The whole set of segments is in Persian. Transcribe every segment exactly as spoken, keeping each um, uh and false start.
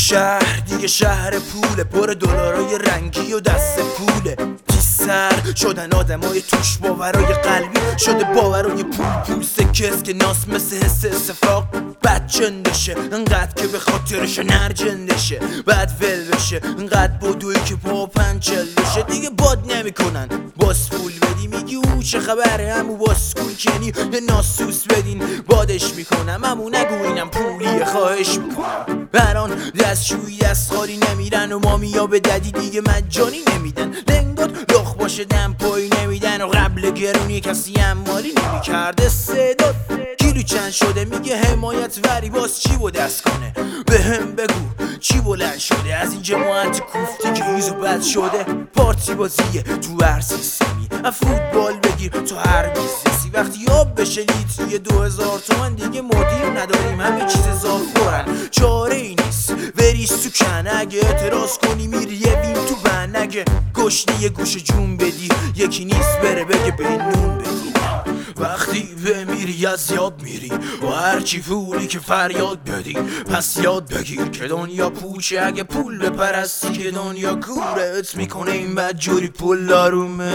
شهر دیگه شهر پوله، پر دلارای رنگی و دست پوله. سر شدن آدمای توش باورای قلبی شده باورای پول پول سکست که ناس مثل حس استفاق بد جندشه انقدر که به خاطرش نرجندشه بعد ول بشه انقدر بدوی که پا پنچل بشه دیگه باد نمیکنن باز پول بدی میگی او چه خبره همو باز کول کنی یه ناسوس بدین بادش میکنم همو نگو اینم پولیه خواهش میکنم بران دستشویی دست خالی نمیرن و مامیا به ددی دیگه مجانی نمیدن لنگات لخ باشه دم پایی نمیدن و قبل گرونی کسی هم مالی نمیکرده صدا کیلو چند شده میگه حمایت وری باز چی و دست کنه به هم بگو چی بلند شده از این جماعت کوفتی که ایزو بد شده پارتی بازیه تو هر سیستمی فوتبال بگیر تو هر بیزنسی وقتی آب بشه لیتری دو هزار تومن دیگه مدیر نداریم همه چیز اضافه برن چاره ای نیست بریز تو کن اگه اعتراض کنی میری یه بین تو بن اگه گشنه یه گوش جون بدی یکی نیست بره بگه به نون بدی وقتی بمیری از یاد میری و هرچی پولی که فریاد بدی پس یاد بگیر که دنیا پوچه اگه پول بپرستی که دنیا کورت میکنه این بدجوری پول دارومه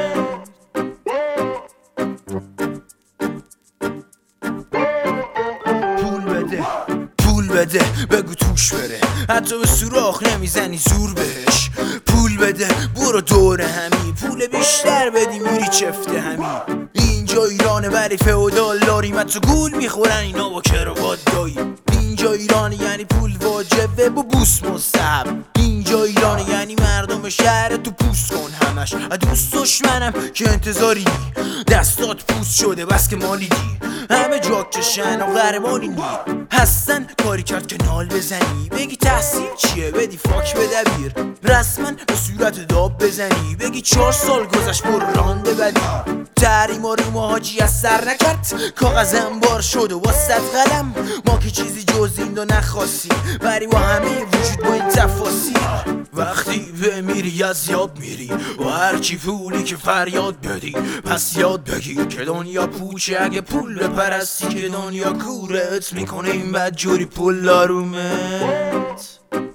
پول بده پول بده بگو توش بره حتی به سوراخ نمیزنی زور بهش پول بده برو دور همی پول بیشتر بدی میری چفته همی اینجا ایرانه ولی فئودال داریم حتی گول میخورن اینا با کروات دایی اینجا ایرانه یعنی پول واجبه با بوس مستحب اینجا ایرانه یعنی مردم شهر تو پوست کن همش دوست دشمنم که انتظاری نی دستات پوست شده بس که مالیدی همه جاک کشن و قهرمانی نی هستن کاری کرد که نال بزنی بگی تحصیل چیه بدی فاک به دبیر رسما به صورت داب بزنی بگی چهار سال گذشت برو رانده بدی تحریم و روم حاجی از سر نکرد کاغذم بار شد و واسط قلم ما که چیزی جز این دو نخواستیم ولی با همه وجود با این تفاصیل وقتی بمیری از یاد میری و هرچی پولی که فریاد بدی پس یاد بگیر که دنیا پوچه اگه پول بپرستی که دنیا کورت میکنه این بدجوری پول دارومت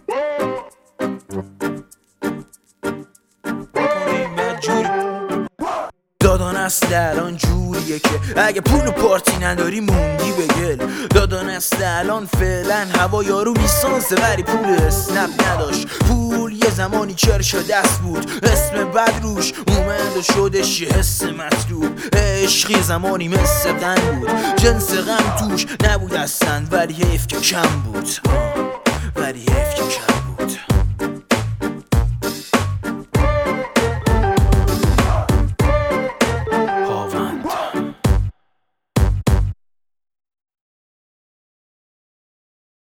دادان است الان جوریه که اگه پول و پارتی نداری موندی به گل دادان است الان فعلا هوا یارو میسانسه ولی پول اسنپ نداشت پول یه زمانی چرش دست بود اسم بد روش اومد و شدش یه حس مطلوب عشقی زمانی مثل غن بود جنس غم توش نبود اصلا ولی حیف که کم بود ولی حیف که کم بود